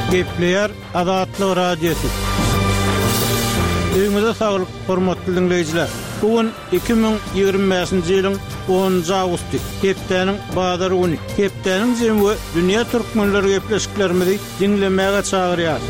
Gepleyer Azatlyk Radiosu. Öňüňizde saglyk, hormatly dinleýijiler. Bugün 2025-nji ýylyň 10-njy awgusty. Hepdeniň bazary güni. Hepdeniň jemgy dünýä türkmenleri gepleşiklerimizi dinlemäge çagyrýar.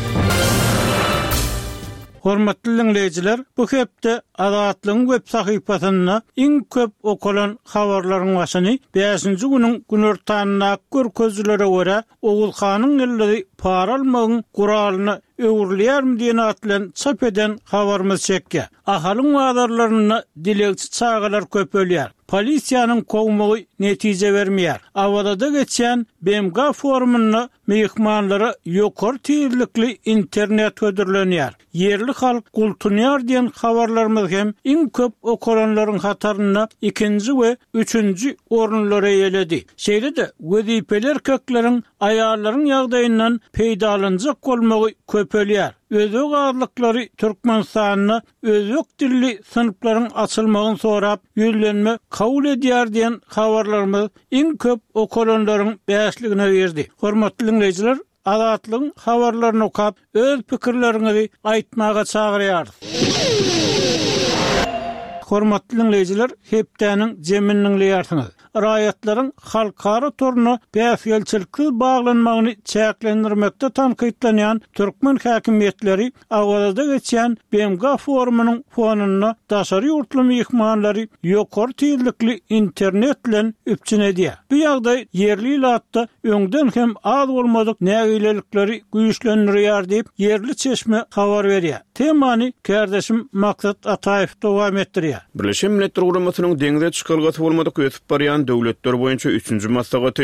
Hormatly dinleýijiler, bu hepde Azatlyň web sahypasyna iň köp okulan habarlaryň başyny 5-nji günüň günortanyna görkezlere görä Ogulhanyň elleri para almagyň guralyny öwürleýärmi diýen atlan çap eden habarymyz çekkä. Ahalyň wadarlaryny dilekçi çağalar köpelýär. Polisiýanyň kowmagy netije bermeýär. Awada geçen BMG forumuny mehmanlara ýokary tezlikli internet ödürlenýär. Yerli halk gultunýar diýen habarlarymyz hem iň köp okulanlaryň hataryna 2-nji we 3-nji orunlara ýeledi. Şeýle-de wezipeler kökleriň aýallaryň ýagdaýyndan peýdalanjak bolmagy köpelýär. Özök ağırlıkları Türkmenistan'na özök dilli sınıfların açılmağın sorap yüzlenme kabul ediyar diyen haberlerimiz en köp okulanların beğişliğine verdi. Hormatly dinleyijiler, Azatlyň haberlerini okap öz pikirlerinizi aýtmaga çagyrýar. Hormatly dinleyijiler, hepdeniň jeminiň ýartyňyz. Raýatlaryň halkara toruna bäfgelçilikli baglanmagyny çäklendirmekde tanqidlenýän türkmen häkimetleri awada geçen BMG forumunyň fonuny daşary ýurtly mehmanlary ýokary tezlikli internet bilen üpçünediýär. Bu ýagdaý yerli ýatda öňden hem az bolmadyk nägilelikleri güýçlendirýär diýip yerli çeşme habar berýär. Temany kardeşim Maksat Ataýew dowam etdirýär. Birleşen Milletler Guramasynyň deňze çykalgaty bolmadyk ötüp barýan döwletler boýunça 3-nji maslahaty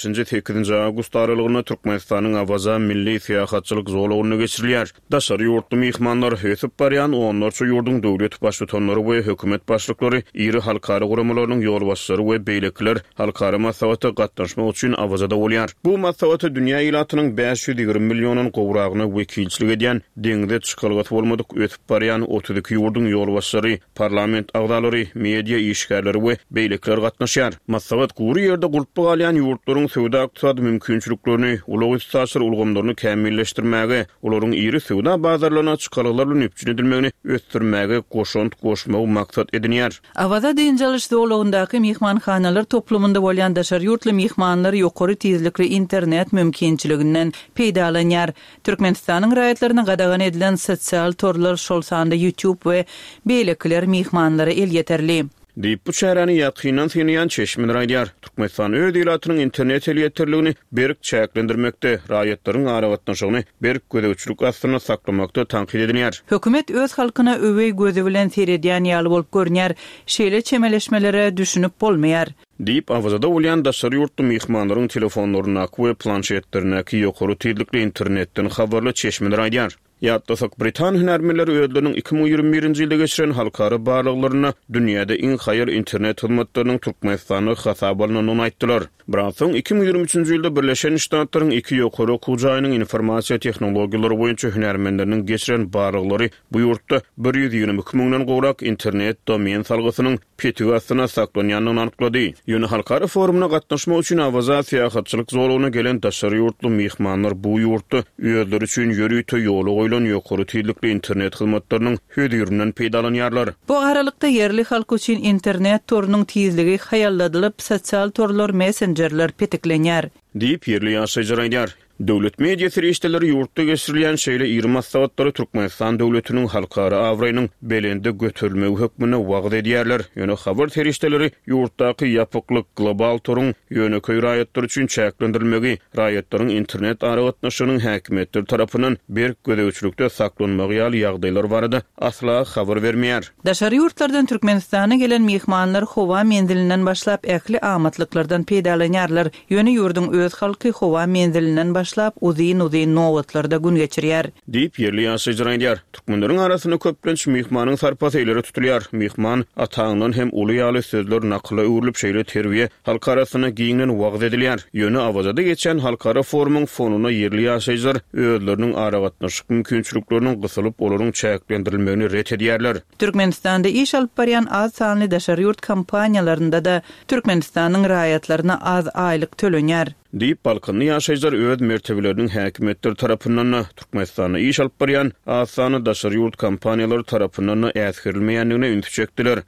5-8 awgust aralygyna Türkmenistanyň awaza milli syýahatçylyk zolagyny geçirilýär. Daşary ýurtly mehmanlar ötüp barýan 10 ýurdun döwlet başlyklary we hökümet başlyklary, iri halkara guramalarynyň ýolbaşçylary we beýlekler halkara maslahaty gatnaşmak üçin awazada bolýar. Bu maslahaty dünýä ýylatynyň 520 millionyň gowragyny wekilçilik edýän deňze çykalgaty bolmadyk ötüp barýan 32 ýurdun ýolbaşçylary, parlament agdalary, media işgärleri we beýlekler gatnaşýar. Maslahat guri ýerde gulpy galýan ýurtlaryň söwda ykdysady mümkinçiliklerini, ulag üstaşyr ulgamlaryny kämmilleşdirmäge, olaryň iri söwda bazarlaryna çykalyklar bilen üpçün edilmegini ösdürmäge goşmagy maksat edinýär. Awada diýinjaliş zowlugyndaky mehmanhanalar toplumunda bolýan daşary ýurtly mehmanlar ýokary tezlikli internet mümkinçiliginden peýdalanýar. Türkmenistanyň raýatlaryna gadagan edilen sosial torlar şol sanda YouTube we beýlekler mehmanlary el ýeterli. Diýip bu şäherni ýakynan tanıyan Çeşmin raýdýar. Türkmenistan öz ýylatynyň internet elýetlerligini berk çäklendirmekde, raýatlaryň aragatnaşygyny berk gödäwçilik astyna saklamakda tanqid edilýär. Hökümet öz halkyna öwey gözi bilen seredýän ýaly bolup görnýär, şeýle çemeleşmelere düşünüp bolmaýar. Diýip awazada bolýan daşary ýurtly mehmanlaryň telefonlaryna we planşetlerine ýokary tezlikli internetden habarly Çeşmin raýdýar. Ýatdasak Britan hünärmenleri öýdleriniň 2021-nji ýylda geçiren halkara barlyklaryna dünýäde iň haýyr internet hyzmatlarynyň Türkmenistany hasap alynyny aýtdylar. Birazdan 2023-nji ýylda Birleşen Ştatlaryň 2 ýokary okuw jaýynyň informasiýa tehnologiýalary boýunça hünärmenleriniň geçiren barlyklary bu ýurtda 122 miňden gowrak internet domen salgysynyň petigi astyna saklanýanyny anyklady. Ýöne halkara forumuna gatnaşmak üçin awaza syýahatçylyk zolagyna gelen daşary ýurtly mehmanlar bu ýurtda öýleri üçin ýörüýte ýoly ýokary tezlikli internet hyzmatlarynyň hödüründen peýdalanýarlar. Bu aralykda yerli halk üçin internet torunyň tezligi haýalladylyp sosial torlar, messengerler petiklenýär. Diýip yerli ýaşaýjy raýdýar. Döwlet media serişdeleri ýurtda geçirilýän şeýle 20 maslahatlary Türkmenistan döwletiniň halkara awraýynyň belinde götürilmegi hökmüne wagt edýärler. Ýöne habar serişdeleri ýurtdaky ýapyklyk global torun ýöneköy raýatlar üçin çäklendirilmegi, raýatlaryň internet aragatnaşygynyň häkimetler tarapyndan berk gödäwçilikde saklanmagy ýaly ýagdaýlar barada asla habar bermeýär. Daşary ýurtlardan Türkmenistana gelen mehmanlar howa mendilinden başlap ähli amatlyklardan peýdalanýarlar. Ýöne ýurdun öz halky howa mendilinden başlap uzyn nowatlarda gün geçirýär. Diýip yerli ýaşaýjy raýdýar. Türkmenleriň arasyna köplenç mehmanyň sarpasy eýleri tutulýar. Mehman ataňdan hem uly ýaly sözler nakla öwrülip şeýle terbiýe halk arasyna giňden wagt edilýär. Ýöne awazada geçen halkara forumuň fonuna yerli ýaşaýjylar özleriniň aragatnaşyk mümkinçiliklerini gysylyp olaryň çäklendirilmegini ret edýärler. Türkmenistanda iş alyp barýan az sanly daşary ýurt kampaniýalarynda da Türkmenistanyň raýatlaryna az aýlyk tölenýär. Diýip Balkanly ýaşaýjylar öz mertebeleriniň häkimetleri tarapyndan Türkmenistana iş alyp barýan asany daşary ýurt kompaniýalary tarapyndan äskirilmeýändigine ünt çekdiler.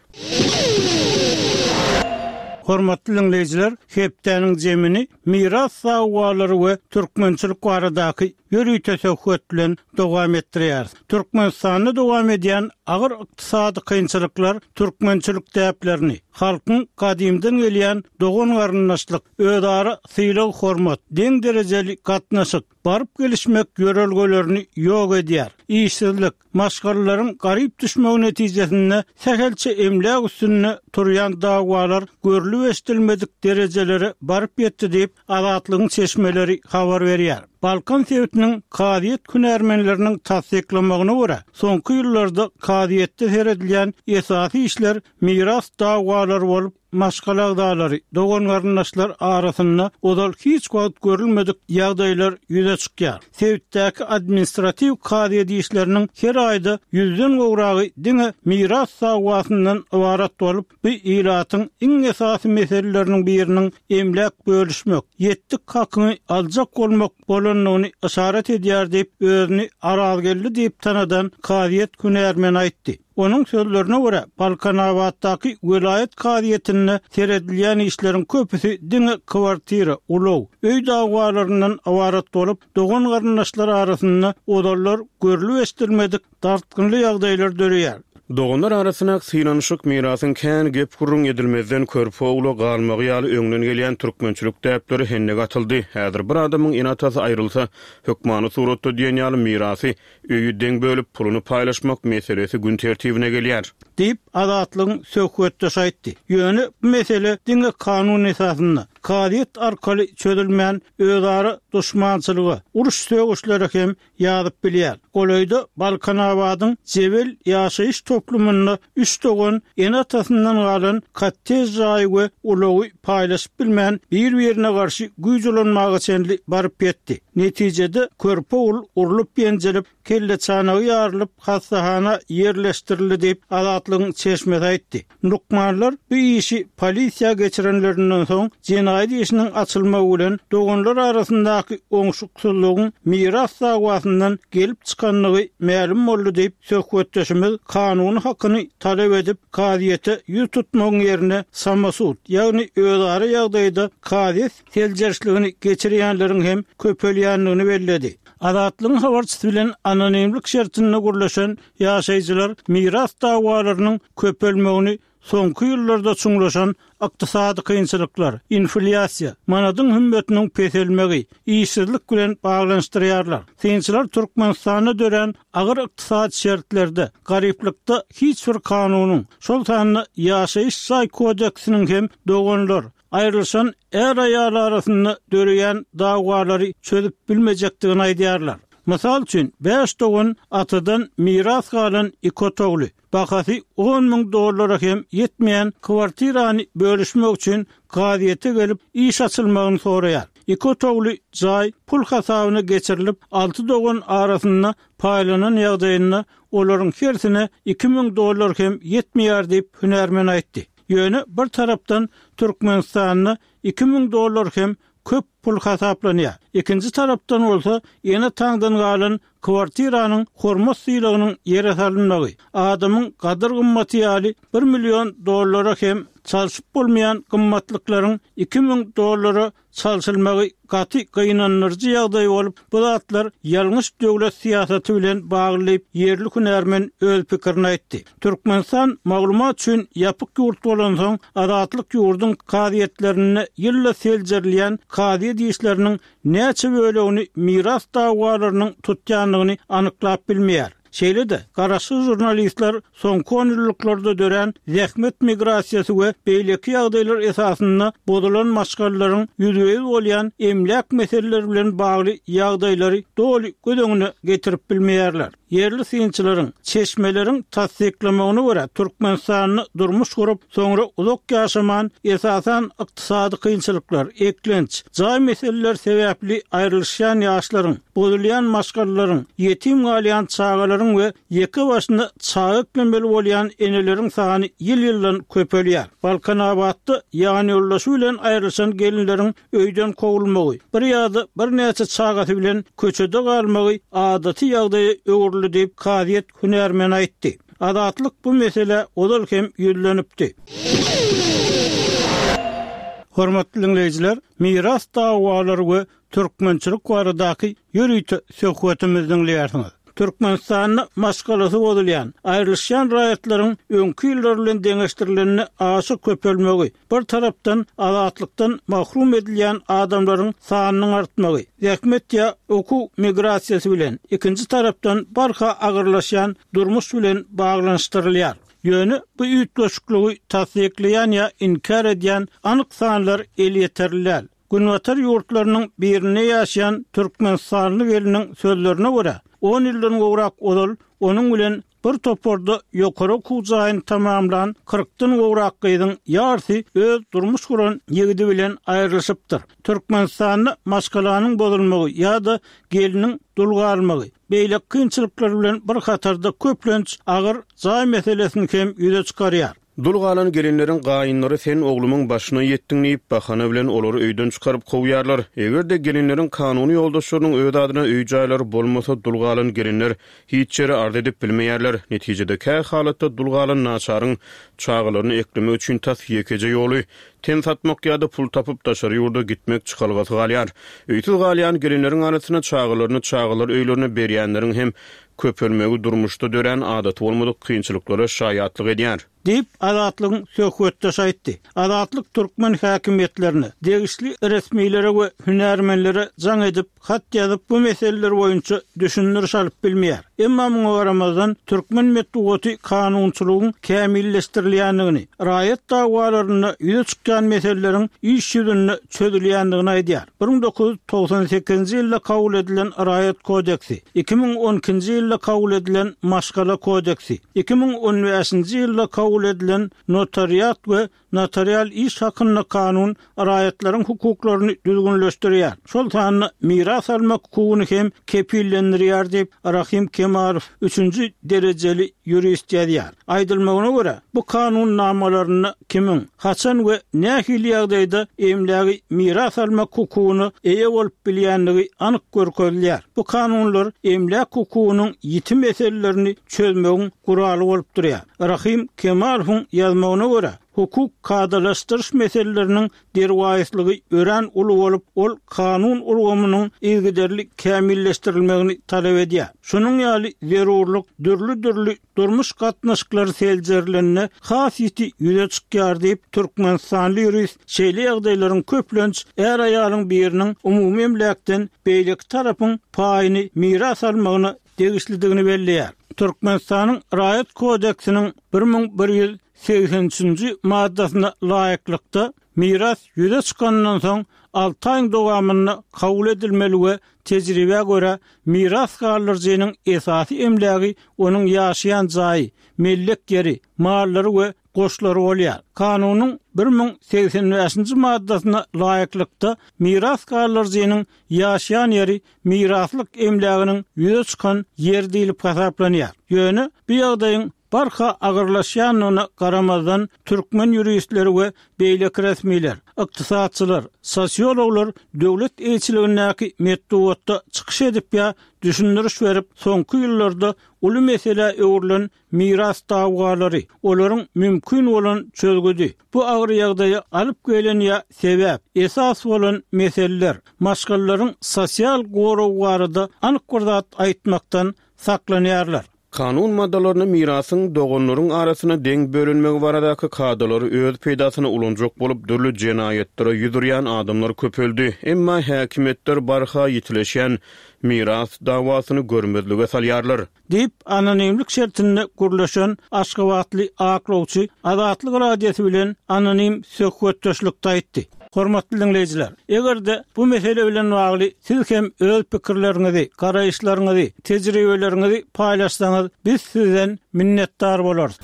Hormatly dinleyijiler, hepdeniň jemini miras sawgalary we türkmençilik baradaky ýörüý teşebbüs bilen dowam etdirýär. Türkmenistanda dowam edýän agyr ykdysady kynçylyklar türkmençilik täplerini, halkyň kadimden gelýän dogan garyndaşlyk, ödara syýlyk hormat, deň derejeli gatnaşyk, baryp gelişmek ýörelgelerini ýok edýär. İşsizlik, maşgalaryň garyp düşmegi netijesinde sähelçe emlak üstünde turýan dagwalar görülip eşdilmedik derejelere baryp ýetdi diýip Azatlygyň çeşmeleri habar berýär. Balkan Sewitining kadiýet künärmenleriniň tasdiklamagyna görä, soňky ýyllarda kadiýetde seredilýän esasy işler miras dagwalary bolup, maşgala dağları, dogan garyndaşlar arasynda odal hiç wagt görülmedik ýagdaýlar ýüze çykýar. Sewitdäki administrativ kadiýet işleriniň her aýda 100den gowragy diňe miras dagwasyndan ibarat bolup, bu ýylatyň iň esasy meseleleriniň biriniň emlak bölüşmek, ýetdik hakyny aljak bolmak bolanyny işaret edýär diýip özüni arazgelli diýip tanadan kadiýet künärmen aýtdy. Onun sözlerine göre Balkanabatdaky vilayet kadiýetinde seredilýän işlerin köpüsi diňe kwartira, ulov, öý dagwalaryndan awarat bolup, dogan garyndaşlar arasynda odallar görülip eşdilmedik dartgynly ýagdaýlar dörýär. Doganlar arasyna syýlanyşyk mirasyň kän gep gurrun edilmezden körpe ogly galmagy ýaly öňden gelýän türkmençilik täpleri henne gatyldy. Häzir bir adamyň enatasy aýrylsa, hökmany suratda diýen ýaly mirasy öýü deň bölüp puluny paýlaşmak meselesi gün tertibine gelýär. Diýip Azatlygyň söhbetde aýtdy. Ýöne bu mesele diňe kanun esasynda kadiýet arkaly çözülmän özara duşmançylygy, uruş sögüşleri hem ýazyp bilýär. Golaýda Balkanabadyň jebel ýaşaýyş toplumunda üç dogan enatasyndan galan kattej jaý we ulowy paýlaşyp bilmän bir-birine garşy güýjülenmäge çenli baryp ýetdi. Netijede körpe ul urulup ýenjelip, kelle çanagy ýarylyp hastahana ýerleşdirildi diýip Azatlygyň çeşmesi aýtdy. Nukmanlar bu işi polisiýa geçirenlerinden soň jenaýat işiniň açylmagy bilen doganlar arasyndaky oňşuksuzlygyň miras dagwasyndan gelip çykanlygy ma'lum boldy diýip söhbetdeşimiz kanuny hakyny talep edip kadiýete ýüz tutmagyň ýerine samasut, ýagny özara ýagdaýda kadiýet teljerçligini geçirýänleriň hem köpelýänligini belledi. Azatlygyň habarçysy bilen anonimlik şertinde gurlaşan ýaşaýjylar miras dagwalarynyň köpelmegini soňky ýyllarda çuňlaşan ykdysady kynçylyklar, inflyasiýa, manadyň hümmetiniň peselmegi, işsizlik bilen baglanyşdyrýarlar. Synçylar Türkmenistana dören agyr ykdysady şertlerde, garyplykda hiç bir kanunyň, şol sanyny ýaşaýyş saý kodeksiniň hem doganlar aýrylşan er aýalar arasynda döreýän dagwalary çözüp bilmejekdigini aýdýarlar. Mysal üçin 5 dogan atadan miras galan ikotogly bakasy $10,000 hem ýetmeýän kwartirany bölüşmek üçin kadiýete gelip iş açylmagyny soraýar. Ikotogly jaý pul hasabyna geçirilip 6 dogan arasynda paýlanan ýagdaýynda olaryň hersine $2,000 hem ýetmeýär diýip hünärmen aýtdy. Ýöne bir tarapdan Türkmenistanyň $2,000 hem köp pul hasaplanýar. Ikinji tarapdan bolsa ýene taňdan galan kwartiranyň hormat syýlygynyň ýere salynmagy, adamyň gadyr gymmaty ýaly $1 milyon hem çalşyp bolmaýan gymmatlyklaryň $2,000 çalşylmagy gaty gynanyrjy ýagdaý bolup, bu zatlar ýalňyş döwlet siýasaty bilen baglyp ýerli hünärmen öz pikirini aýtdy. Türkmenistan maglumat üçin ýapyk ýurt bolan soň Azatlyk ýurduň kadiýetlerini ýylla seljerleýän kadiýet işleriniň näçe bölegini miras dagwalarynyň tutýanlygyny anyklap bilmeýär. Şeýle-de garaşy jurnalistler soňky ýyllarda dören zähmet migrasiýasy we beýleki ýagdaýlar esasynda bodulan maşgalaryň ýüzüňiz bolýan emlak meseleleri bilen bagly ýagdaýlary doly gödöňüne getirip bilmeýärler. Yerli synçylaryň çeşmeleriň tasdiklamagyna görä Türkmenistanyň durmuş gurup soňra uzak ýaşaman esasan ykdysady kynçylyklar, eklenç, jaý meseleler sebäpli aýrylşan ýaşlaryň, bodulýan maşgalaryň, ýetim galýan çağalaryň çocukların ve yeke başına çağı eklemeli bolyan enelerin sany yıl-yıldan köpelýär. Balkanabatda ýany ýoldaşy bilen aýrylşan gelinlerin öýden kowulmagy, bir ýa-da bir näçe çagaty bilen köçede galmagy adaty ýagdaýy öwürli diýip Kaziýet hünärmen aýtdy. Adatlyk bu mesele odal hem ýüllenipdi. Hormatly dinleýijiler, miras dawalary we türkmençilik baradaky ýürüýte söhbetimizi dinleýärsiňiz. Türkmenistanyň maşgalasy bolýan aýrylşan raýatlaryň öňki ýyllar bilen deňeşdirilenini aşy köpelmegi, bir tarapdan azatlykdan mahrum edilýän adamlaryň sanynyň artmagy, häkmet ýa oku migrasiýasy bilen, ikinji tarapdan barha agyrlaşan durmuş bilen baglanyşdyrylýar. Ýöne bu üýtgeşikliги tasdikleýän ýa inkar edýän anyk sanlar el ýeterliler. Günwatar ýurtlarynyň birine ýaşaýan türkmenistanly geliniň sözlerine görä, 10 ýyldan gowrak odal onuň bilen bir toporda ýokary kuzaýyn tamamlan 40-dan gowrak gyzyň ýarty öz durmuş guran ýigidi bilen aýrylyşypdyr. Türkmenistanyň maşgalanyň bozulmagy ýa-da geliniň dulgarmagy beýle kynçylyklar bilen bir hatarda köplenç agyr jaý meselesini hem ýüze çykarýar. Dulgalan gelinlerin gaýynlary sen oglumyň başyna ýetdiň diýip bahana bilen olary öýden çykaryp kowýarlar. Egerde gelinlerin kanuny ýoldaşlarynyň öz adyna öý jaýlary bolmasa dulgalan gelinler hiç ýere ard edip bilmeýärler. Netijede käy halatda dulgalan naçaryň çağlaryny eklemek üçin tas ýekeje ýoly ten satmak ýa-da pul tapyp daşary ýurda gitmek çykalgasy galýar. Öýtül galýan gelinlerin arasyna çağlar öýlerine berýänleriň hem köpelmegi durmuşda dören adaty bolmadyk kynçylyklara şaýatlyk edýär. Deyip adatlygyň söhbetde şaýtdy. Adatlyk türkmen häkimetlerini, degişli resmiýlere we hünärmenlere jaň edip, hat ýazyp bu meseleler boýunça düşünür alyp bilmeýär. Emma muňa garamazdan türkmen metdugaty kanunçylygyň kämilleşdirilýändigini, raýat dawalaryny ýüze çykýan meseleleriň iş ýüzünde çözülýändigini aýdýar. 1998-nji ýylda kabul edilen Raýat kodeksi, 2012-nji ýylda kabul edilen Maşgala kodeksi, 2015-nji ýylda kabul edilen notariat we notarial iş hakyna kanun raýatlaryň hukuklaryny düzgünleşdirýär. Şol tany miras almak hukugyny hem kepillendirýär diýip Rahim Kemalov 3-nji derejeli ýurist ýazýar. Aýdylmagyna görä, bu kanun namalaryny kimin, haçan we nähili ýagdaýda emlägi miras almak hukugyny eýe bolup bilýändigi anyk görkezilýär. Bu kanunlar emlak hukugynyň ýitim meselelerini çözmegiň guraly bolup durýar. Rahim Kemalov'un ýazmagyna görä, hukuk kadalaşdyrış meselelerinin derwaýysligi ören uly bolup, ol kanun urgamynyň ilgiderli kämilleşdirilmegini talep edýär. Şunuň ýaly zerurlyk dürli durmuş gatnaşyklary seljerlerine hasýeti ýüze çykýar diýip türkmenistanly ýurist şeýle ýagdaýlaryň köplenç er aýalyň biriniň umumy emlakdan beýleki tarapyň paýyny miras almagyna degişlidigini belleýär. Türkmenistanyň Raýat kodeksiniň 1180-nji maddasyna laýyklykda miras ýüze çykandan soň 6 aýyň dowamyny kabul edilmeli we tejribe görä miras garlyjynyň esasy emlägi onuň ýaşaýan jaý, mellek ýeri, mallary we goşlary bolýar. Kanunyň 1085-nji maddasyna laýyklykda miras garlyjynyň ýaşaýan ýeri miraslyk emläginiň ýüze çykan ýer diýilip hasaplanýar. Ýöne bu ýagdaýyň barha agyrlaşýanyna garamazdan türkmen ýuristleri we beýleki resmiler, ykdysadçylar, sosiologlar döwlet elçiligindäki metdugatda çykyş edip ýa düşündürüş berip soňky ýyllarda uly mesele öwrülen miras dawgalary, olaryň mümkin bolan çözgüdi. Bu agyr ýagdaýa alyp gelen ýa sebäp, esas bolan meseleler, maşgallaryň sosial gorawarda anyk bir zat aýtmakdan saklanýarlar. Kanun maddalaryny mirasyň dogonlaryň arasyna deň bölünmegi baradaky kadalary öz peýdasyna ulanjak bolup dürli jenaýetlere ýüzürýän adamlar köpeldi. Emma häkimetler barha ýitileşen miras dawasyny görmezlige salýarlar. Diýip anonimlik şertinde gurlaşan Aşgabatly aklawçy Adatlyk radiosy bilen anonim söhbetdeşlikde aýtdy. Hormatly dinleyijiler, egerde bu mesele bilen bagly siz hem öz pikirleriňizi, garaýşlaryňyzy, tejribeleriňizi paýlaşsaňyz, biz sizden minnetdar bolarys.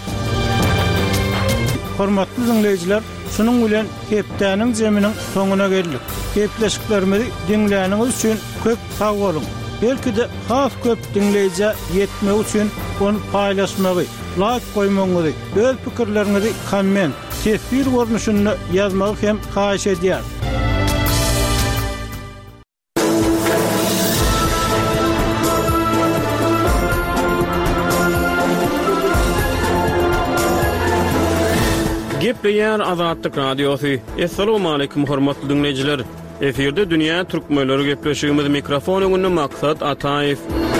Hormatly dinleyijiler, şunuň bilen hepdäniň jeminiň soňuna geldik. Hepleşiklerimizi dinläniňiz üçin köp sag bolun. belki de has köp dinleyici yetmek üçün onu paylaşmagy, like koymagy, öz pikirlerinizi komment, tesbir görnüşünü yazmagy hem haýyş edýär. Gepleyen Azadlyk Radiosu. Assalamu alaykum hormatly dinleyijiler. Eferde dünýä türkmenleri gepleşigimiz mikrofon öňünde maksat Ataýew.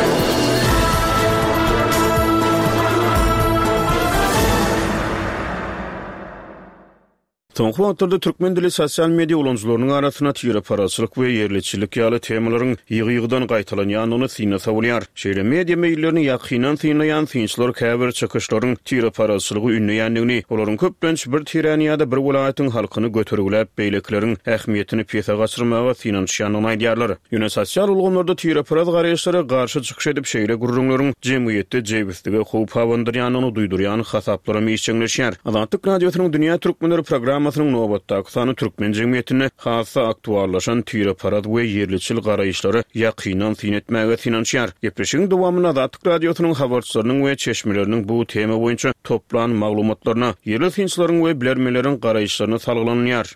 Soňky wagtlarda türkmen dili sosial media ulanjylarynyň arasyna tyra paraçylyk we yerliçilik ýaly temalaryň ýygy-ýygydan gaýtalanýanyny syna sawulýar. Şeýle media meýillerini ýakynan synaýan synçylar käbir çykyşlaryň tyra paraçylygy ünleýändigini, olaryň köplenç bir tiraniyada bir welaýatyň halkyny götergilep beýlekleriň ähmiýetini pesa gaçyrmaga synanýanyny aýdýarlar. Ýöne sosial ulgamlarda tyra paraz garaýşlary garşy çykyş edip şeýle gurrunlaryň jemgyýetde jebistigi howp hawandyrýanyny duýdurýan hasaplary meýçeňleşýär. Azadlyk Radiosynyň dünýä türkmenleri programmasynyň nobatdaky sany türkmen jemgyýetine hassa aktuallaşan tyra paraz we yerliçil garaýşlary ýakynan syn etmäge synanýar. Gepleşigiň dowamyna Azadlyk Radiosynyň habarçylarynyň we çeşmeleriniň bu tema boýunça toplan maglumatlaryna, yerli synçylaryň we bilermeleriň garaýşlaryna salgylanyar.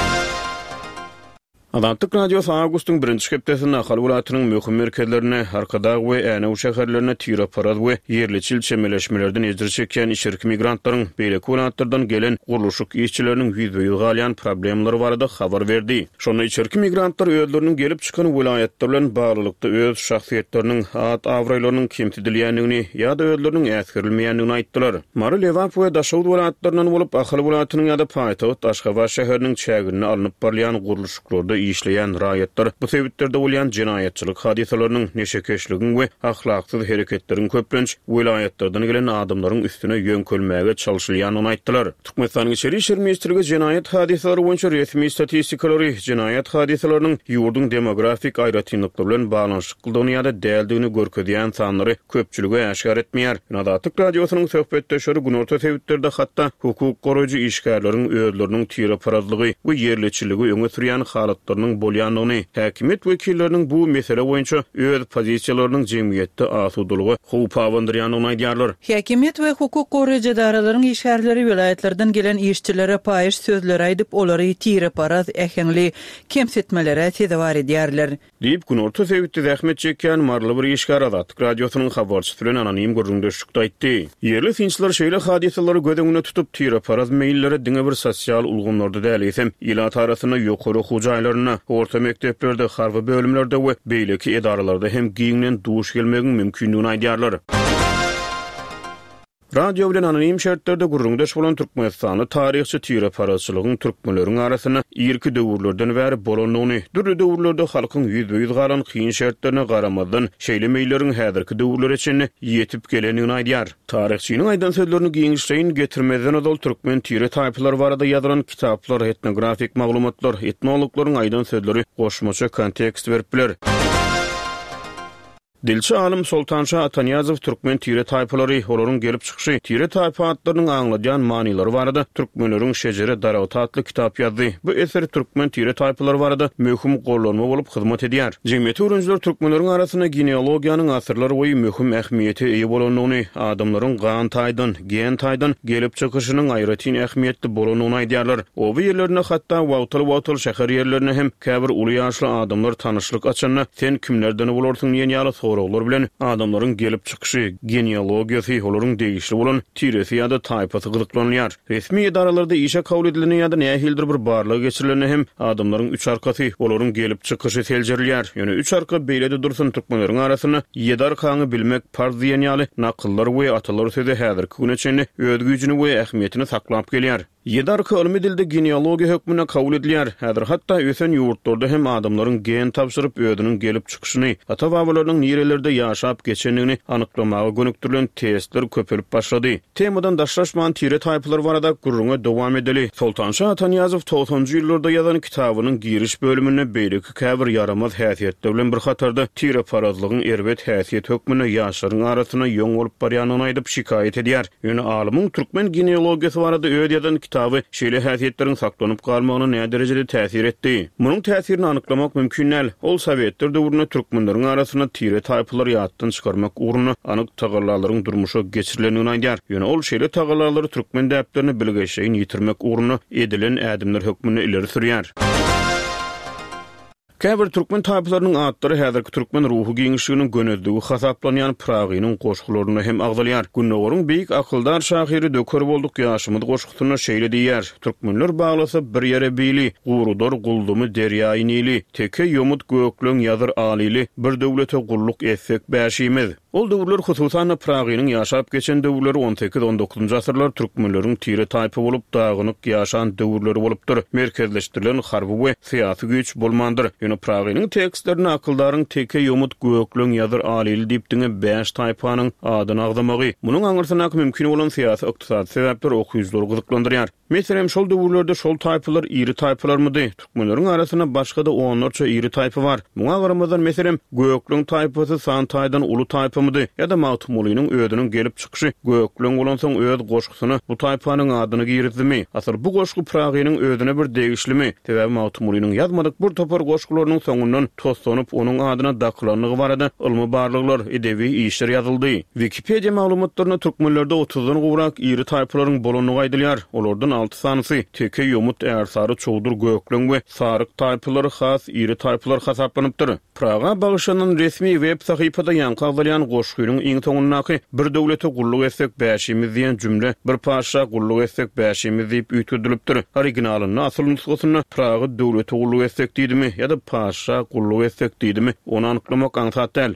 Azadlyk Radiosu Awgustyň 1-nji hepdesinde Ahal welaýatynyň möhüm merkezlerine, Harkadag we Änew şäherlerine tyra paraz we yerliçil çemeleşmelerden ejder çeken işerki migrantlaryň beýleki welaýatlardan gelen guruluşyk işçileriniň ýüzbeýil galýan problemleri barada habar berdi. Şonu işerki migrantlar özleriniň gelip çykan welaýatlar bilen baglykda öz şahsiýetleriniň awraýlarynyň kemtidilýändigini ýa-da özleriniň äskirilmeýändigini aýtdylar. Mary Lewap we Daşawut welaýatlarynyň bolup Ahal welaýatynyň ýa-da Paýtagat Aşgabat şäheriniň çägine alınıp barýan guruluşyklarda işleyen raýatlar bu sebäplerde bolýan jinayetçilik hadisalarynyň neşekeşligiň we ahlaksyz hereketleriň köplenç welaýatlardan gelen adamlaryň üstüne ýönkölmäge çalyşylýanyny aýtdylar. Türkmenistanyň Içeri işler ministrligi jinayet hadisalary boýunça resmi statistikalary jinayet hadisalarynyň ýurdun demografik aýratynlyklary bilen baglanyşyk kıldygyny ýa-da däldigini görkezýän sanlary köpçüligi aşkar etmeýär. Azadlyk Radiosynyň söhbetdeşleri günorta sebäplerde hatda hukuk goraýjy işgärleriň özleriniň tyra parazlygy we yerliçiligi öňe sürýän halatlarynyň bolýanyny, häkimet wekilleriniň bu mesele boýunça öz pozisiýalarynyň jemgyýetde asudulygy howp hawandyrýanyny aýdýarlar. Häkimet we hukuk goraýjy idaralarynň işgärleri welaýatlardan gelen işçilere paýyş sözler aýdyp olary tyra paraz ähengli kemsetmelere tezewar edýärler. Diýip günorta sebäpde zähmet çekýän marly bir işgär Azadlyk Radiosynyň habarçysy bilen anonim gurrundaşlykda aýtdy. Yerli synçylar şeýle hadisaları göz öňüne tutup tyra paraz meýilleri diňe bir sosial ulgamlarda dälisem, ýylat arasyna ýokary hujaýlaryna, orta mekteplerde, harby bölümlerde we beýleki edaralarda hem giňden duş gelmegiň mümkinligini aýdýarlar. Radio bilen anonim şertlerde gurrundaş bolan Türkmenistanyň taryhçy tyra parazçylygyň türkmenleriň arasyna ýerki döwürlerden bäri bolanyny, dürli döwürlerde halkyň ýüzbeýil galan kyn şertlerine garamadan şeýle meýilleriň häzirki döwürler üçin ýetip gelenini aýdýar. Taryhçynyň aýdan sözlerini giňişleýin getirmeden ol türkmen tyra taýpylary barada ýazylan kitaplar, etnografik maglumatlar, etnologlaryň aýdan sözleri goşmaça kontekst berip biler. Dilçi alim Soltanşah Ataniýazow türkmen tyra taýpalary, olaryň gelip çykyşy, tyra taýpa atlarynyň aňladýan manylary barada türkmenleriň şejere Darawat adly kitap ýazdy. Bu eser türkmen tyra taýpalary barada möhüm gollanma bolup hyzmat edýär. Jemgyýet öwrenjiler türkmenleriň arasyna genealogiýanyň asyrlar boýy möhüm ähmiýeti eýe bolanyny, adamlaryň gan taýdan, gen taýdan gelip çykyşynyň aýratyn ähmiýetli bolanyny aýdýarlar. O ýerlerine hatda wagtly şäher ýerlerine hem käbir uly ýaşly adamlar tanyşlyk açanyna sen kimlerden bolarsyň diýen ýaly soraglary bilen adamlaryň gelip çykyşy, genealogiýasy, olaryň degişli bolan tyresi ýa-da taýpasy gyzyklanýar. Resmi edaralarda işe kabul edilen ýa-da nähildir bir barlygy geçirilen hem adamlaryň üç arkasy, olaryň gelip çykyşy seljerilýär. Ýöne üç arka beýlede dursun türkmenleriň arasyna ýedi arkaňy bilmek farz diýen ýaly nakyllar we atalar sözi häzirki güne çenli öz güýjüni we ähmiýetini saklap gelýär. Ýedi arka ilmi dilde genealogiýa hökmüne kabul edilýär. Häzir hatda ösen ýurtlarda hem adamlaryň gen tapşyryp özüniň gelip çykyşyny, ata-babalarynyň nerelerde ýaşap geçenligini anyklamaga gönüktirilen testler köpelip başlady. Temadan daşlaşman tyra taýpalary barada gurrunga dowam edeli. Soltanşah Ataniýazow 90-njy ýyllarda ýazan kitabynyň giriş bölümine beýleki käbir ýaramaz häsiýetler bilen bir hatarda tyra parazlygyň erbet häsiýet hökmüne ýaşlaryň arasyna ýöň bolup barýanyny aýdyp şikaýet edýär. Ýöne alymyň türkmen genealogiýasy barada öýdýän kitabı şeýle häsiýetleriň saklanyp galmagyna näme derejede täsir etdi? Munyň täsirini anyklamak mümkin näl. Ol Sowetler döwründe türkmenleriň arasyna tire taýpylar ýatdan çykarmak uğruna anyk tagallarlaryň durmuşa geçirilenini aýdýar. Ýöne ol şeýle tagallarlary türkmen däplerini bilgeşeýin ýitirmek uğruna edilen ädimler hökmüni ileri sürýär. Käbir türkmen taýpylarynyň atlary häzirki türkmen ruhy giňişliginiň gönüldigi hasaplanýan Pragynyň goşgularyna hem agdalýar. Günnowaryň beýik akyldar şahyry dökür bolduk ýaşymyz goşgusyna şeýle diýär. Türkmenler baglasa bir ýere bili, gurudar guldumy derýaý nili, teke ýomut göklüň ýazyr alili, bir döwlete gulluk etsek bäşimiz. Ol döwürler hususan Pragynyň ýaşap geçen döwürleri 18-19-njy asyrlar türkmenleriň tire taýpy bolup dagynyk ýaşan döwürleri bolupdyr. Merkezleşdirilen harby we syýasy güç bolmandyr. Ýöne Pragynyň tekstlerini akyldaryň teke ýomut göklüň ýazyr alili diýipdiňe 5 taýpanyň adyny agdamagy. Munyň aňyrsanak mümkin bolan syýasy ykdysady sebäpler okuýjylary gyzyklandyrýar. Meselem şol döwürlerde şol taýpylar iri taýpylarmydy? Türkmenleriň arasyna başga-da 10-larça iri taýpy bar. Muňa garamazdan meselem göklüň taýpysy Santaýdan uly taýpymydy? Ya da Mawtumulynyň ödünün gelip çykyşy göklüň bolan soň öd goşgusyna bu taýpanyň adyny girdimi? Asyr bu goşgu Pragynyň ödüne bir degişlimi? Sebäbi Mawtumulynyň ýazmadyk bir topar goşgularynyň soňundan toslanyp onuň adyna daklanlygy barada ilmi barlyklar edebi işler ýazyldy. Wikipedia maglumatlaryna türkmenlerde 30-dan gowrak iri taýpylaryň bolanyny aýdylýar. Olardan 6 sanysy teke ýomut ärsary çowdur göklüň we saryk taýpylary has iri taýpylar hasaplanıpdyr. Praga bagyşanyň resmi web sahypasynda ýankaglyan goşgynyň iň soňundaky bir döwlete gulluk etsek bäşimiz diýen cümle bir paşa gulluk etsek bäşimiz diýip üýtüldüripdir. Originalyny asyl nusgasyny Praga döwlete gulluk etsek diýdimi ya da paşa gulluk etsek diýdimi onu anyklamak aňsatdyl.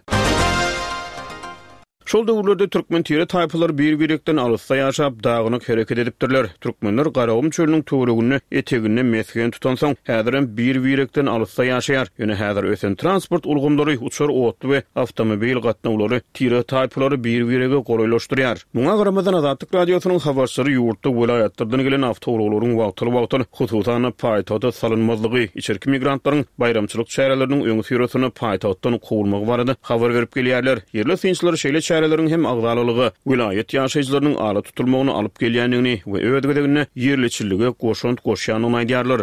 Şol döwürlerde türkmen tire taýpylar bir-birekden alysda ýaşap dagynyk hereket edipdirler. Türkmenler Garagum çölüniň töweregini eteginde mesken tutan soň häzirem bir-birekden alysda ýaşaýar. Ýöne häzir ösen transport ulgumlary, uçar otly we awtomobil gatnawlary tire taýpylary bir-birege goraýlaşdyrýar. Muňa garamazdan Azatlyk radiosynyň habarçylary ýurtda welaýatlardan gelen awtowrolaryň wagtly hususan paýtagda salynmazlygy, içerki migrantlaryň bayramçylyk çäreleriniň öňü sürüsini paýtagdan gowulmagy barada habar berip gelýärler. Yerli synçylar şeýle çärelerin hem agdalylygy, vilayet ýaşaýjylarynyň ala tutulmagyny alyp gelýändigini we öwedgedegine yerliçillige goşýanyny aýdýarlar.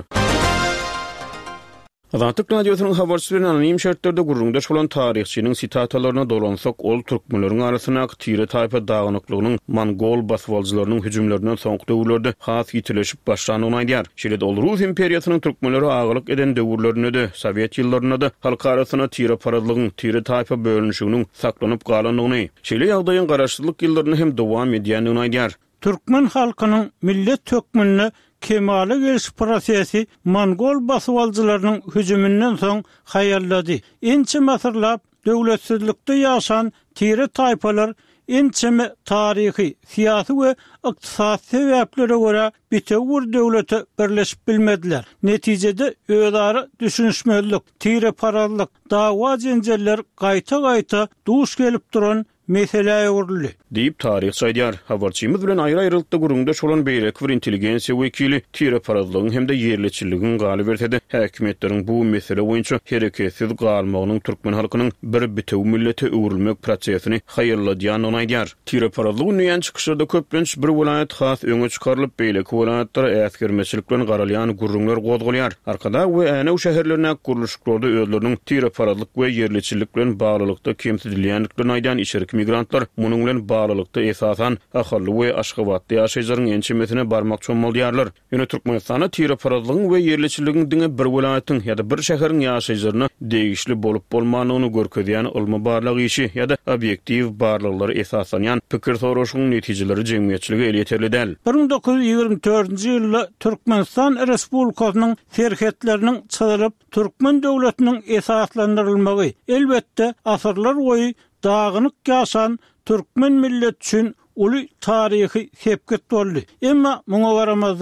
Azatlyk radiosynyň habarçylaryň anonim şertlerde gurrundaş bolan taryhçynyň sitatalarına dolansak, ol türkmenleriň arasyna tire taýpa dagnyklygynyň Mongol baswalçylarynyň hüjümlerinden soňky döwürlerde has ýitileşip başlanyny aýdýar. Şeýle ol Rus imperiýasynyň türkmenleri agylyk eden döwürlerine de, Sowet ýyllaryna da halka arasyna tire paradlygyň, tire taýpa bölünşiginiň saklanyp galanlygyny, şeýle ýagdaýyň garaşdyrlyk ýyllaryny hem dowam edýänini aýdýar. Türkmen halkynyň millet tökmünini kemale geliş prosesi Mongol baswalçylarynyň hüjümünden soň haýallady. Ençe masyrlap döwletsizlikde ýaşan tire taýpalar ençeme taryhy, syýasy we ykdysady sebäplere görä bitewür döwlete birleşip bilmediler. Netijede öýdary düşünşmelik, tire paralyk, dawa jenjeller gaýta-gaýta duş gelip duran mesele uğurlu. Deyip taryhçy aýdýar. Habarçymyz bilen aýry-aýrylykda gurrundaş bolan beýleki bir intelligensiýa wekili tire paradlygyň hem de yerliçiligiň galy berdi. Häkimetleriň bu mesele boýunça hereketsiz galmagynyň türkmen halkynyň bir bitew millete öwrülmek prosesini haýyrladýanyny aýdýar. Tire paradlygy näýän çykyşlarda köplenç bir vilayet has öňe çykarylyp beýleki vilayetlara äsgermeçilik bilen garalýan gurrunlar gozgulýar. Arkada we äne şu şäherlerine guruluşlarda özleriniň tire paradlyk we yerliçilik bilen baglylykda kemsidilýänliklerini aýdan içerik migrantlar munyň bilen baglylykda esasan ahyrly we aşgabatly ýaşaýjylaryň ençemesine barmak çommalýarlar. Ýöne Türkmenistana tire paradlygyň we yerliçiligiň diňe bir welaýatyň ýa-da bir şäheriň ýaşaýjylaryna degişli bolup bolmanyny görkezýän ilmi barlyk işi ýa-da obyektiw barlyklary esasanýan pikir soraşygyň netijeleri jemgyýetçiligi el ýeterli däl. 1924-nji ýylda Türkmenistan Respublikasynyň serhetleriniň çyzylyp Türkmen döwletiniň esaslandyrylmagy elbetde asyrlar boýy dagynyk ýaşan türkmen millet üçin uly taryhy sepket boldy. Emma muňa garamazdan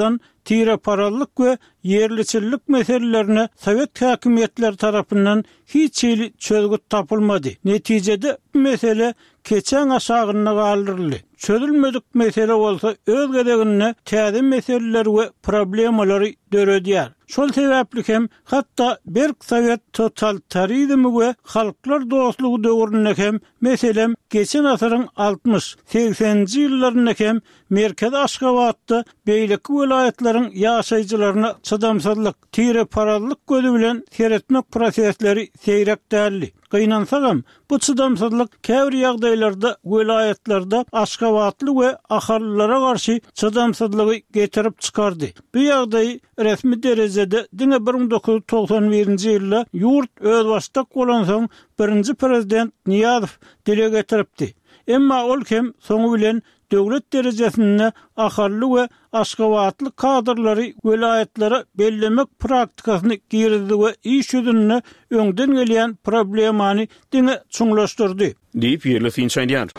tire parallyk we yerliçilik meselelerine Sovet häkimetleri tarapyndan hiç çözgüt tapylmady. Netijede bu mesele keçen aşağına galdyryldy. Çözülmedik mesele bolsa öz gedegine täze meseleler we problemleri döredýär. Şol sebäpli hem hatda bir Sovet totalitarizmi we halklar dostluğu döwründe hem meselem geçen asyryň 60-80-nji ýyllarynda hem Merkez Aşgabatda beýleki welaýatlaryň ýaşaýjylaryna çydamsazlyk, tire parallyk gözü bilen seretmek prosesleri seýrek däldi. Gynansaňam bu çydamsazlyk käbir ýagdaýlarda welaýatlarda Aşgabatly we ahallara garşy çydamsazlygy getirip çykardy. Bu ýagdaý resmi derejede 1991-nji ýylda ýurt öz başdak bolan soň birinji prezident Niýazow dile getiripdi. Emma ol hem soňu bilen döwlet derejesinde ahally we Aşgabatly kadrlary welaýatlara bellemek praktikasyny girdi we iş ýüzüne öňden gelýän problemany diňe çuňlaşdyrdy. Diýip ýerli finçaýdýar.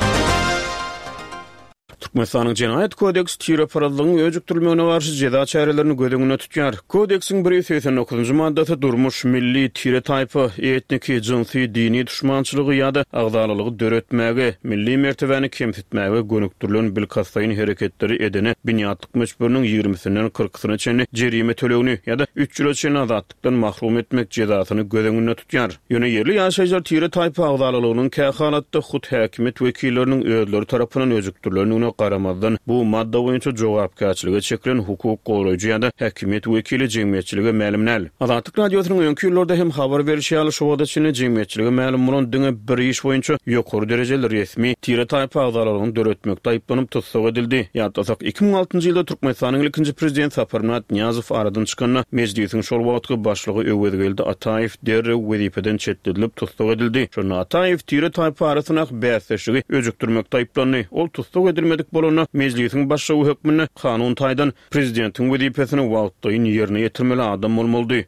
Türkmenistan'ın Cinayet Kodeks tire parallygyň öjükdirilmegine garşy jeda çärelerini gödüňüne tutýar. Kodeksiň 189-njy maddasy durmuş milli tire taýpy, etniki, jinsy, dini düşmançylygy ýa-da agdalylygy döretmäge, milli mertebäni kemsitmäge gönükdirilen bilkasaýyn hereketleri edene binýatlyk möçberiniň 20-sinden 40-syna çenli jerime tölegini ýa-da 3 ýyla çenli azatlykdan mahrum etmek jedasyny gödüňüne tutýar. Ýöne yerli ýaşaýjylar tire taýpy agdalylygynyň kähalatda hut häkimet wekilleriniň özleri tarapyndan öjükdirilenine qaramazdan bu madda boýunça jogapkärçiligi çekilen hukuk goraýjy ýa-da häkimet wekili jemgyýetçiligi ma'lumnal. Azatlyk radiosynyň öňki ýyllarda hem habar berişýär şowada çyny jemgyýetçiligi ma'lum bolan diňe bir iş boýunça ýokary derejeli resmi tire taýpy agdalaryny döretmekde aýplanyp tutsak edildi. Ýa-da 2006-njy ýylda Türkmenistanyň ilkinji prezident Saparmat Niýazow aradan çykanyna mejlisin şol wagtky başlygy Öwedgeldi Ataýew derrew wezipeden çetdirilip tutsak edildi. Şonu Ataýew tire taýpy arasyna bäsleşigi öjükdirmekde aýplandy. Ol tutsak edilmedik bolana mejlisin başlygy hökmüne kanun taýdan prezidentiň wezipesini wagtdaýyn ýerine ýetirmeli adam bolmaly.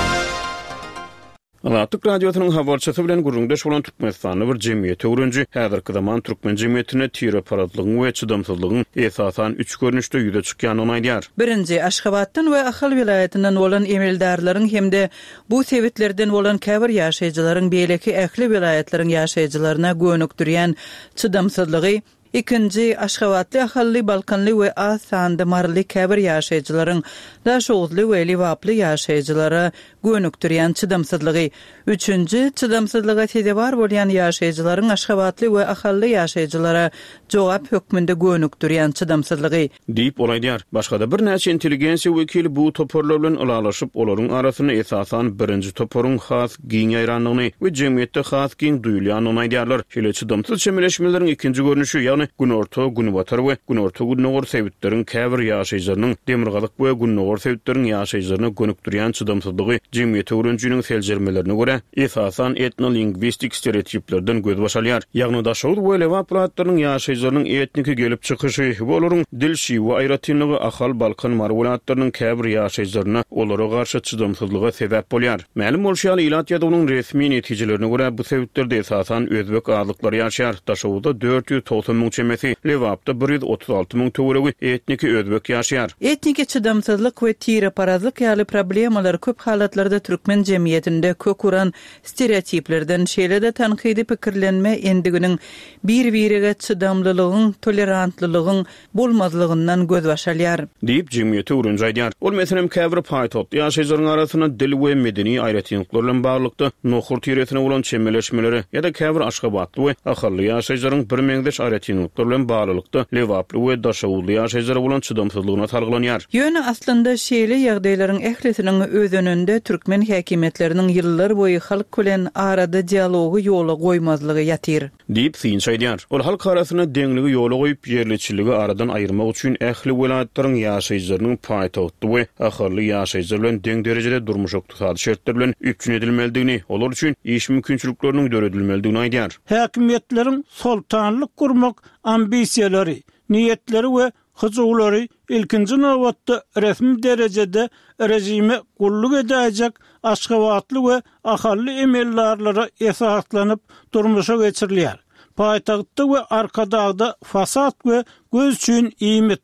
Azatlyk radiosynyň habarçysy bilen gurrundaş bolan Türkmenistanyň bir jemgyýet öwrenji häzirki zaman türkmen jemgyýetine tire parallygyň we çydamsızlygyň esasan 3 görnüşde ýüze çykýanyny aýdýar. Birinji Aşgabatdan we Ahal vilayatynyň bolan emeldarlaryň hemde bu sebitlerden bolan käbir ýaşaýjylaryň beýleki ähli vilayatlaryň ýaşaýjylaryna gönükdirýän çydamsızlygy. İkinci, Aşgabatly, Ahally, Balkanly we az sanda marly käbir ýaşaýjylaryň daşowuzly we liwaply ýaşaýjylara gönükdirýän çydamsızlygy. Üçüncü, çydamsızlyga sebäp bolýan ýaşaýjylaryň Aşgabatly we Ahally ýaşaýjylara jogap hökmünde gönükdirýän çydamsızlygy. Diýip olaýdýar. Başga-da bir näçe intelligensiýa wekili bu toporlar bilen alalaşyp olaryň arasyny esasan birinji toporun has giň ýaýranlygyny we jemgyýetde has giň duýulýanyny aýdýarlar. Şeýle çydamsyz çemeleşmeleriň ikinji görnüşi ýagny günorta, günbatar we günorta günnogor sebitleriň käbir ýaşaýjylarynyň demirgalyk we günnogor sebitleriň ýaşaýjylaryna gönükdirýän çydamsızlygy jemgyýet öwrenjiniň seljermelerine görä esasan etnolingwistik stereotiplerden göz başalýar. Ýagny daşaw we lewaplatlaryň ýaşaýjylarynyň etniki gelip çykyşy we olaryň dilşi we aýratynlygy ahal Balkan marwulatlarynyň käbir ýaşaýjylaryna olara garşy çydamsızlyga sebäp bolýar. Ma'lum bolşýaly ilat ýa-da onuň resmi netijelerine görä bu sebitlerde esasan özbek azlyklary ýaşaýar. Daşawda 490 çemesi, Lewapda 136.000 töweregi etniki özbek ýaşaýar. Etniki çydamsızlyk we tire parazlyk ýaly problemler köp halatlarda türkmen jemgyýetinde kökuran stereotiplerden şeýle-de tanqidi pikirlenme endiginiň bir-birige çydamlylygyň, tolerantlylygyň bolmazlygyndan göz başalýar. Diýip jemgyýete öwrenji aýdýar. Ol meselem käbir paýtot ýaşaýjylaryň arasyna dil we medeni aýratynlyklar bilen baglykda nohur tiresine bolan çemeleşmeleri ýa-da käbir Aşgabatly we Ahally ýaşaýjylaryň bir meňdeş aýratynlyklar bilen baglykda lewaply we daşawly ýaşaýjylar bolan çydamsızlygyna targlanýar. Ýöne aslynda şeýle ýagdaýlaryň ählisiniň özününde türkmen häkimetleriniň ýyllar boýy halk bilen arada dialogy ýola goýmazlygy ýatyr. Diýip finçaýdýar. Ol halk arasyna deňligi ýola goýup ýerliçiligi aradan aýyrmak üçin ähli welaýatlaryň ýaşaýjylarynyň paýtagty we ahally ýaşaýjylar bilen deň derejede durmuş oktutsady şertler bilen üpçün edilmeligini, olar üçin iş mümkinçilikleriniň döredilmeligini aýdýar. Häkimetleriň soltanlyk kurmak ambisiýalary, niýetleri we hyjulary ilkinji nowatda resmi derejede rejime gulluk edäjek Aşgabatly we Ahally emellarlara esaslanyp durmuşa geçirilýär. Paýtagtda we arkadagda fasat we göz üçin iýmit,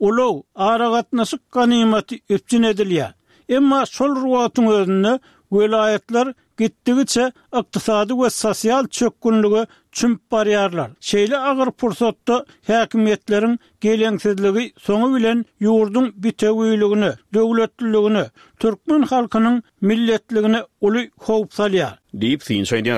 olov aragatnasyk ganimaty üpçün edilýär. Emma şol ruwatyň özünde welayetler gitdigiçe ykdysady we sosial çökkünlügi çümp barýarlar. Şeýle agyr pursatda häkimetleriň geleňsizligi soňu bilen ýurduň bitegüýligini, döwletliligini, türkmen halkynyň milletligini uly howp salýar. Diýip synçaýdýar.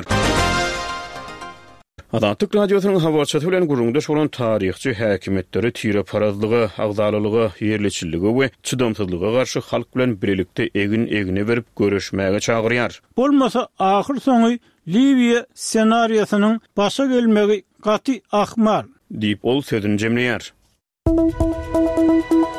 Adatlyk radiosynyň habarçaty bilen gurulmda bolan taryhçy häkimetleri tire parazlygy, agdalylygy, ýerleçiligi we çydamsızlyga garşy halk bilen birlikde egine berip görüşmäge çagyrýar. Bolmasa ahyr soňy Liviya senariýasynyň başa gelmegi gaty ahmal diýip ol sözüni jemleýär.